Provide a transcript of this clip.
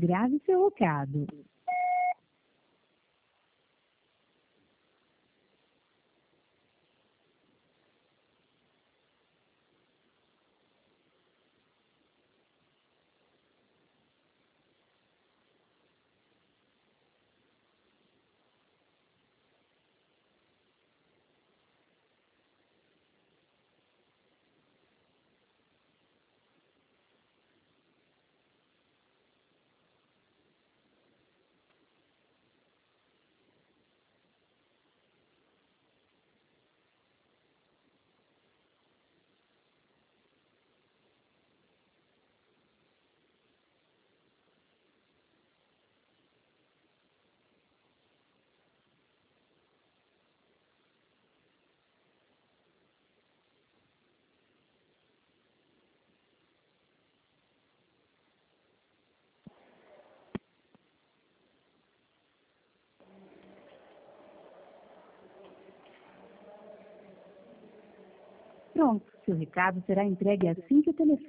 Grave seu recado. Pronto, seu recado será entregue assim que o telefone